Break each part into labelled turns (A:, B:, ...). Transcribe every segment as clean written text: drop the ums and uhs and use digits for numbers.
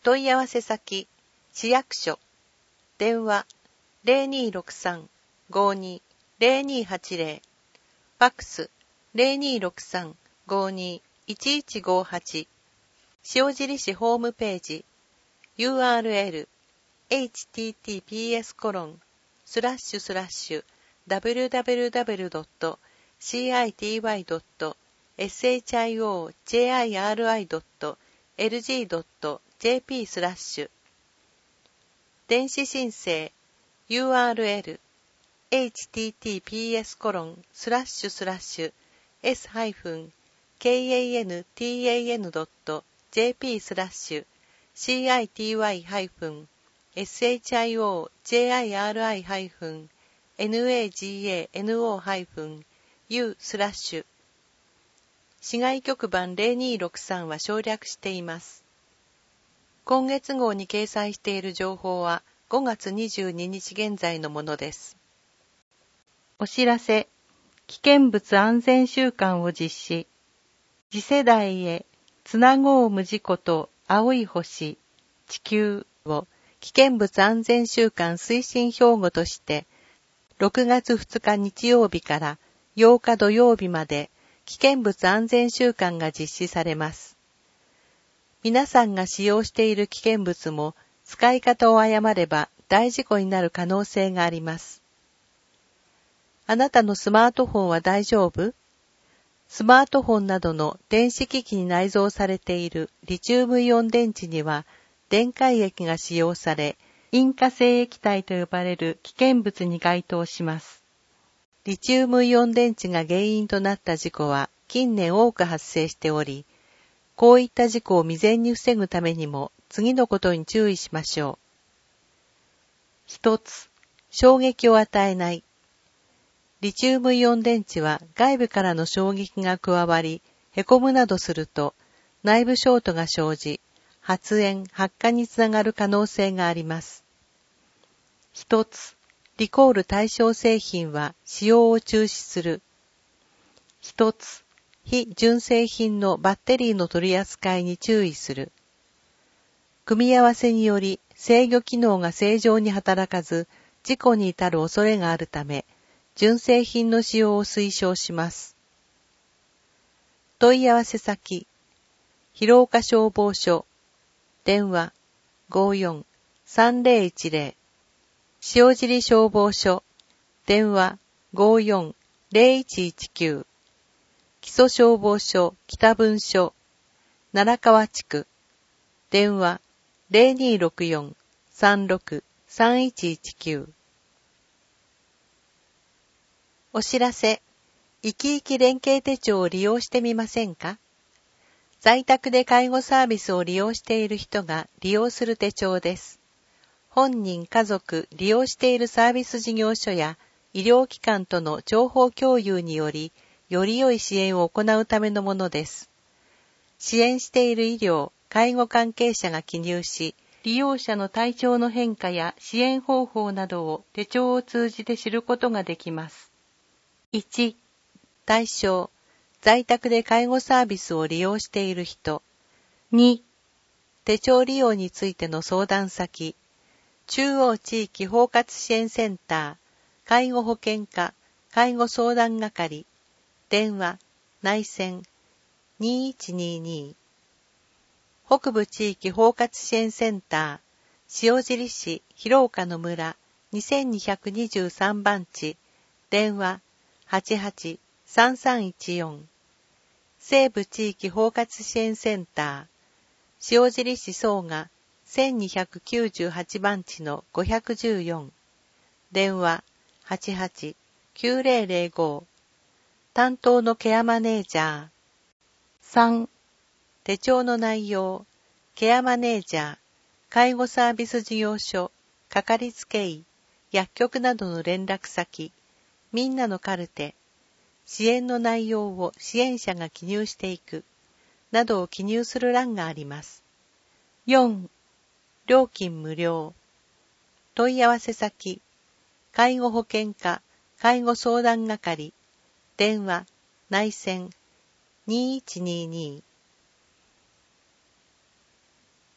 A: 問い合わせ先、市役所、電話 0263-52-0280、ファックス 0263-52-1158、塩尻市ホームページ、URL https://www.city.shiri.lg.jp/ 電子申請 URL https://shiti.city.shiri-city-nagano-u/ 市外局番0263は省略しています。今月号に掲載している情報は5月22日現在のものです。お知らせ、危険物安全週間を実施。次世代へつなごう無事故と青い星、地球を危険物安全週間推進標語として、6月2日日曜日から8日土曜日まで危険物安全週間が実施されます。皆さんが使用している危険物も使い方を誤れば大事故になる可能性があります。あなたのスマートフォンは大丈夫？スマートフォンなどの電子機器に内蔵されているリチウムイオン電池には電解液が使用され、引火性液体と呼ばれる危険物に該当します。リチウムイオン電池が原因となった事故は近年多く発生しており、こういった事故を未然に防ぐためにも次のことに注意しましょう。一つ、衝撃を与えない。リチウムイオン電池は外部からの衝撃が加わり、へこむなどすると内部ショートが生じ、発煙・発火につながる可能性があります。一つ、リコール対象製品は使用を中止する。一つ、非純正品のバッテリーの取り扱いに注意する。組み合わせにより制御機能が正常に働かず、事故に至る恐れがあるため、純正品の使用を推奨します。問い合わせ先、広岡消防署、電話 54-3010、塩尻消防署、電話 54-0119、木曽消防署北分署、奈良川地区、電話 0264-36-3119。お知らせ、いきいき連携手帳を利用してみませんか？在宅で介護サービスを利用している人が利用する手帳です。本人、家族、利用しているサービス事業所や医療機関との情報共有により、より良い支援を行うためのものです。支援している医療、介護関係者が記入し、利用者の体調の変化や支援方法などを手帳を通じて知ることができます。1、対象、在宅で介護サービスを利用している人。2、手帳利用についての相談先、中央地域包括支援センター、介護保険課、介護相談係、電話、内線、2122。北部地域包括支援センター、塩尻市広岡の村、2223番地、電話、88-3314。西部地域包括支援センター、塩尻市総賀、1298番地の514。電話、88-9005。担当のケアマネージャー。3、手帳の内容、ケアマネージャー、介護サービス事業所、かかりつけ医、薬局などの連絡先、みんなのカルテ、支援の内容を支援者が記入していく、などを記入する欄があります。4、料金無料。問い合わせ先、介護保険課、介護相談係、電話、内線、2122。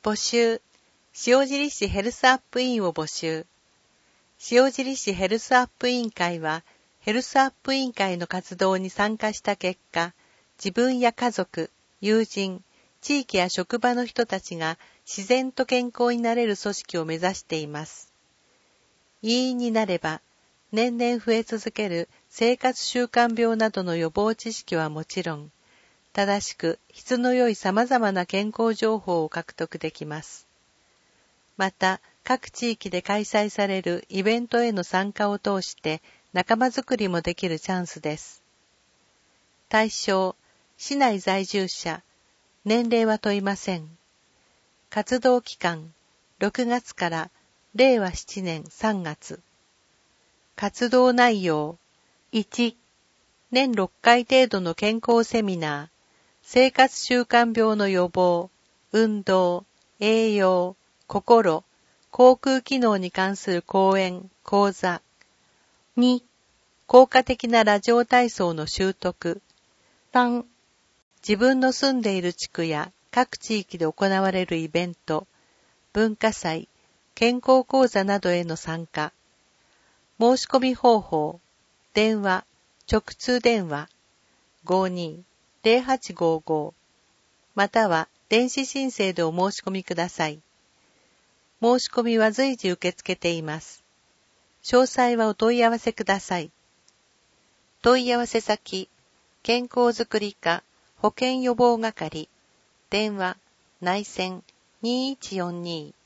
A: 募集。塩尻市ヘルスアップ委員を募集。塩尻市ヘルスアップ委員会は、ヘルスアップ委員会の活動に参加した結果、自分や家族、友人、地域や職場の人たちが自然と健康になれる組織を目指しています。委員になれば、年々増え続ける生活習慣病などの予防知識はもちろん、正しく質の良い様々な健康情報を獲得できます。また、各地域で開催されるイベントへの参加を通して仲間づくりもできるチャンスです。対象、市内在住者、年齢は問いません。活動期間、6月から令和7年3月。活動内容、1、年6回程度の健康セミナー、生活習慣病の予防、運動、栄養、心、口腔機能に関する講演、講座。2、効果的なラジオ体操の習得。3、自分の住んでいる地区や各地域で行われるイベント、文化祭、健康講座などへの参加。申し込み方法、電話、直通電話、52-0855、または電子申請でお申し込みください。申し込みは随時受け付けています。詳細はお問い合わせください。問い合わせ先、健康づくり課保健予防係、電話、内線2142。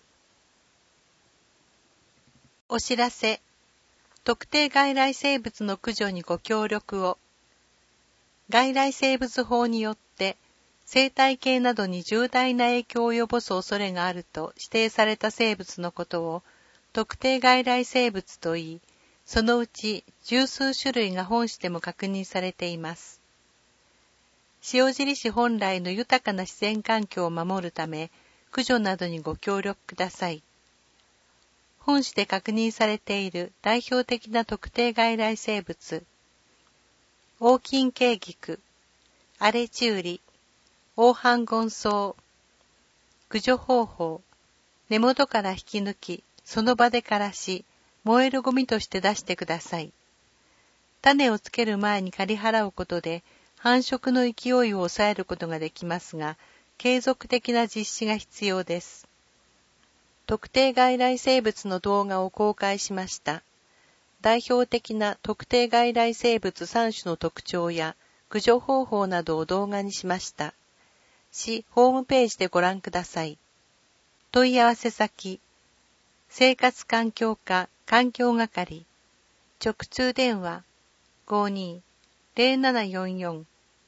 A: お知らせ、特定外来生物の駆除にご協力を。外来生物法によって生態系などに重大な影響を及ぼす恐れがあると指定された生物のことを特定外来生物といい、そのうち十数種類が本市でも確認されています。塩尻市本来の豊かな自然環境を守るため、駆除などにご協力ください。本市で確認されている代表的な特定外来生物、オオキンケイギク、アレチウリ、オオハンゴンソウ。駆除方法、根元から引き抜き、その場で枯らし、燃えるゴミとして出してください。種をつける前に刈り払うことで、繁殖の勢いを抑えることができますが、継続的な実施が必要です。特定外来生物の動画を公開しました。代表的な特定外来生物3種の特徴や駆除方法などを動画にしました。市ホームページでご覧ください。問い合わせ先、生活環境課環境係、直通電話 52-0744。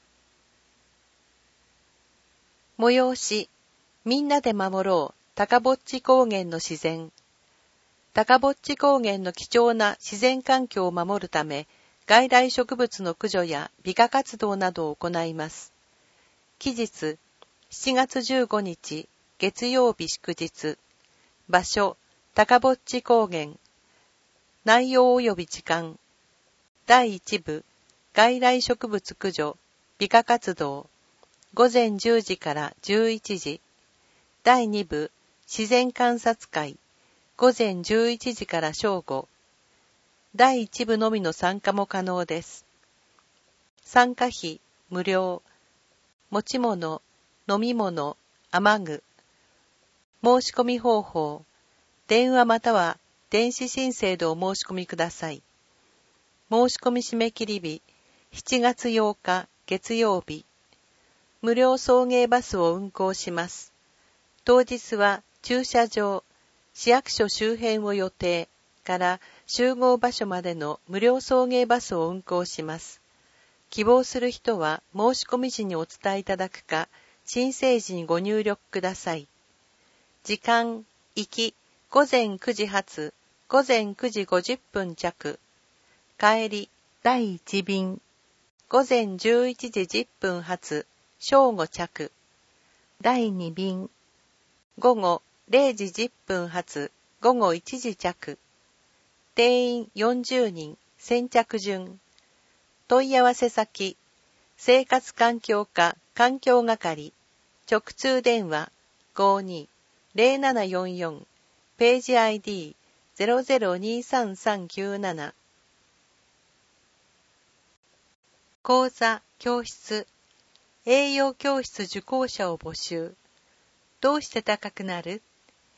A: 催し、みんなで守ろう高ぼっち高原の自然。高ぼっち高原の貴重な自然環境を守るため、外来植物の駆除や美化活動などを行います。期日、7月15日、月曜日祝日。場所、高ぼっち高原。内容及び時間。第1部、外来植物駆除、美化活動。午前10時から11時。第2部、自然観察会。午前11時から正午。第1部のみの参加も可能です。参加費、無料。持ち物、飲み物、雨具。申し込み方法。電話または電子申請でお申し込みください。申し込み締め切り日、7月8日月曜日。無料送迎バスを運行します。当日は駐車場、市役所周辺を予定から集合場所までの無料送迎バスを運行します。希望する人は申し込み時にお伝えいただくか、申請時にご入力ください。時間、行き、午前9時発、午前9時50分着。帰り、第1便。午前11時10分発、正午着。第2便。午後0時10分発、午後1時着。定員40人、先着順。問い合わせ先、生活環境課環境係、直通電話 0744ページ ID00233397 講座教室栄養教室受講者を募集。どうして高くなる？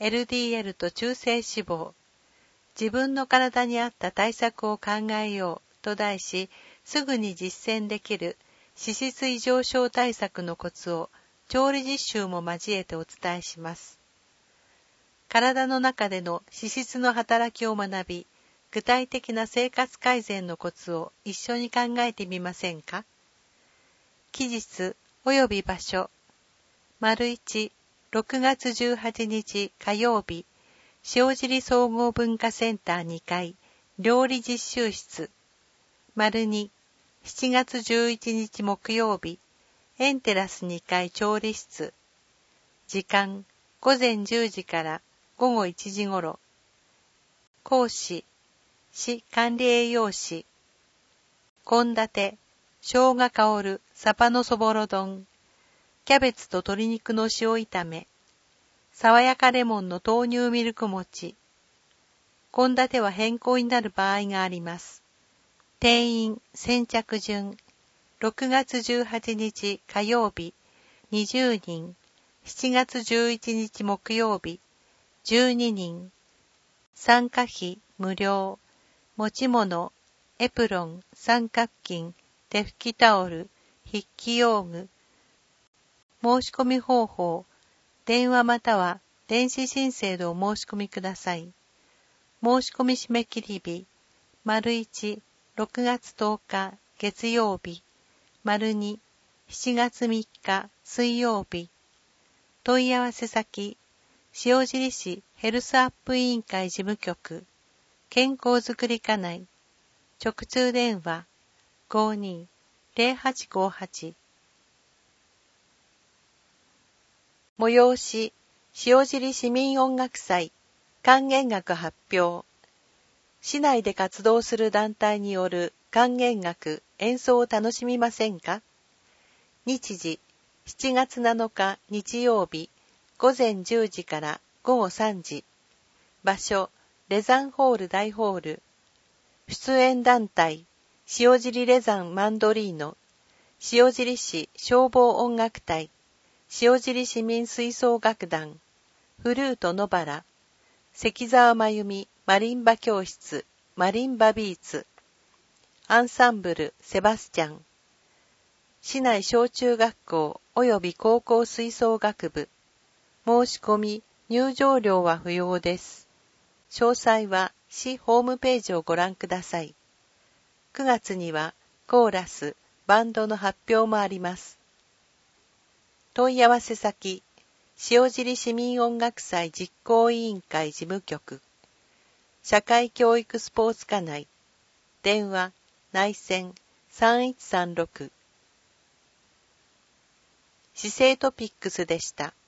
A: LDL と中性脂肪。自分の体に合った対策を考えようと題し、すぐに実践できる脂質異常症対策のコツを調理実習も交えてお伝えします。体の中での脂質の働きを学び、具体的な生活改善のコツを一緒に考えてみませんか？期日及び場所。1、6月18日火曜日、塩尻総合文化センター2階、料理実習室。2、7月11日木曜日、エンテラス2階調理室。時間、午前10時から午後1時頃。講師、市管理栄養士。献立、生姜香るサバのそぼろ丼。キャベツと鶏肉の塩炒め。爽やかレモンの豆乳ミルク餅。献立は変更になる場合があります。定員先着順。6月18日火曜日、20人。7月11日木曜日、12人。参加費無料。持ち物、エプロン、三角巾、手拭きタオル、筆記用具。申し込み方法。電話または電子申請でお申し込みください。申し込み締め切り日。1、6月10日月曜日。2、7月3日水曜日。問い合わせ先。塩尻市ヘルスアップ委員会事務局。健康づくり課内。直通電話。52-0858。催し、塩尻市民音楽祭、管弦楽発表。市内で活動する団体による管弦楽演奏を楽しみませんか？日時、7月7日日曜日、午前10時から午後3時。場所、レザンホール大ホール。出演団体、塩尻レザンマンドリーノ、塩尻市消防音楽隊、塩尻市民吹奏楽団、フルート野原、関澤真由美マリンバ教室、マリンバビーツ、アンサンブルセバスチャン、市内小中学校及び高校吹奏楽部、申し込み、入場料は不要です。詳細は市ホームページをご覧ください。9月にはコーラス、バンドの発表もあります。問い合わせ先、塩尻市民音楽祭実行委員会事務局、社会教育スポーツ課内、電話、内線3136。市政トピックスでした。